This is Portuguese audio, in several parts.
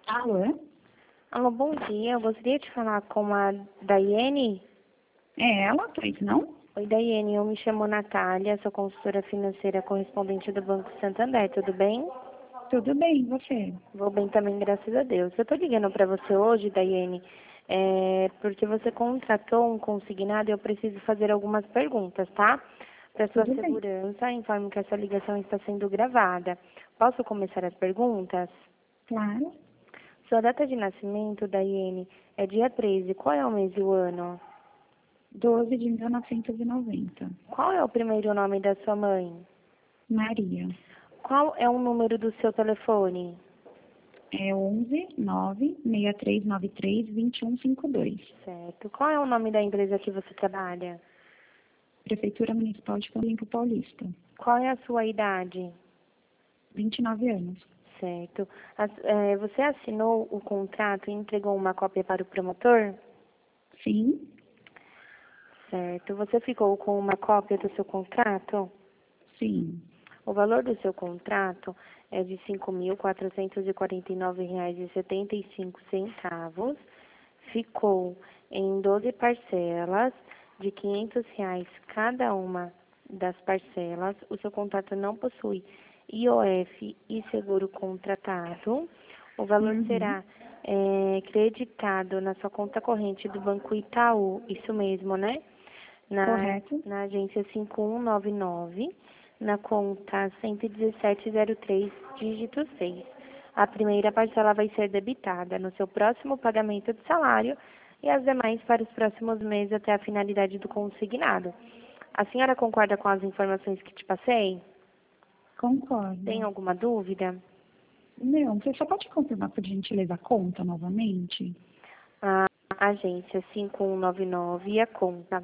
Alô? Alô, bom dia. Eu gostaria de falar com a Daiane. É ela, pois não? Oi, Daiane. Eu me chamo Natália, sou consultora financeira correspondente do Banco Santander. Tudo bem? Tudo bem, e você? Vou bem também, graças a Deus. Eu estou ligando para você hoje, Daiane, porque você contratou um consignado e eu preciso fazer algumas perguntas, tá? Para sua Tudo bem. segurança, informo que essa ligação está sendo gravada. Posso começar as perguntas? Claro. Sua data de nascimento, Daiane, é dia 13. Qual é o mês e o ano? 12 de 1990. Qual é o primeiro nome da sua mãe? Maria. Qual é o número do seu telefone? É 11 9 6393 2152. Certo. Qual é o nome da empresa que você trabalha? Prefeitura Municipal de Campo Paulista. Qual é a sua idade? 29 anos. Certo. Você assinou o contrato e entregou uma cópia para o promotor? Sim. Certo. Você ficou com uma cópia do seu contrato? Sim. O valor do seu contrato é de R$ 5.449,75. Ficou em 12 parcelas de R$ 500 cada uma das parcelas. O seu contrato não possui IOF e seguro contratado. O valor será creditado na sua conta corrente do Banco Itaú, isso mesmo, né? Na, Correto? na agência 5199, na conta 11703, dígito 6. A primeira parcela vai ser debitada no seu próximo pagamento de salário e as demais para os próximos meses até a finalidade do consignado. A senhora concorda com as informações que te passei? Tem Concordo. alguma dúvida? Não, você só pode confirmar, por gentileza, a conta novamente? A agência 5199 e a conta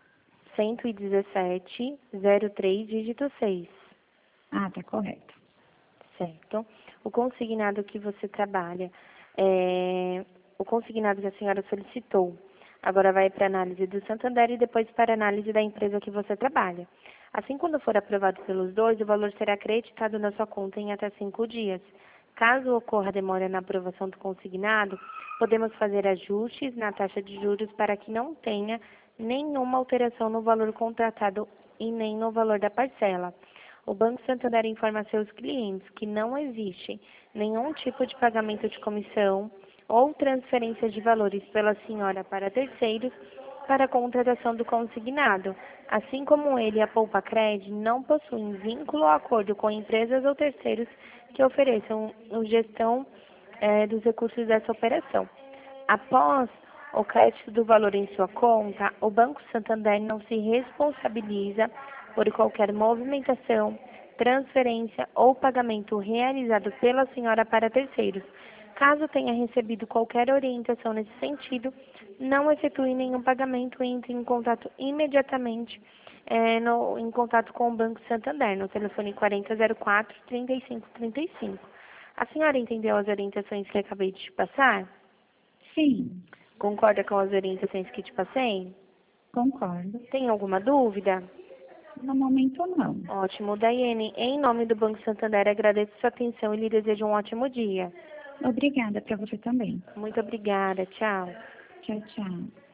11703, dígito 6. Ah, tá correto. Certo. O consignado que você trabalha, o consignado que a senhora solicitou, agora vai para análise do Santander e depois para análise da empresa que você trabalha. Assim, quando for aprovado pelos dois, o valor será acreditado na sua conta em até 5 dias. Caso ocorra demora na aprovação do consignado, podemos fazer ajustes na taxa de juros para que não tenha nenhuma alteração no valor contratado e nem no valor da parcela. O Banco Santander informa a seus clientes que não existe nenhum tipo de pagamento de comissão ou transferência de valores pela senhora para terceiros para a contratação do consignado, assim como ele e a Poupa Cred não possuem vínculo ou acordo com empresas ou terceiros que ofereçam a gestão dos recursos dessa operação. Após o crédito do valor em sua conta, o Banco Santander não se responsabiliza por qualquer movimentação, transferência ou pagamento realizado pela senhora para terceiros. Caso tenha recebido qualquer orientação nesse sentido, não efetue nenhum pagamento e entre em contato imediatamente em contato com o Banco Santander, no telefone 4004-3535. A senhora entendeu as orientações que acabei de te passar? Sim, Concorda com as orientações que te passei? concordo. Tem alguma dúvida? No momento, não. Ótimo. Daiane, em nome do Banco Santander, agradeço sua atenção e lhe desejo um ótimo dia. Obrigada para você também. Muito obrigada. Tchau. Tchau, tchau.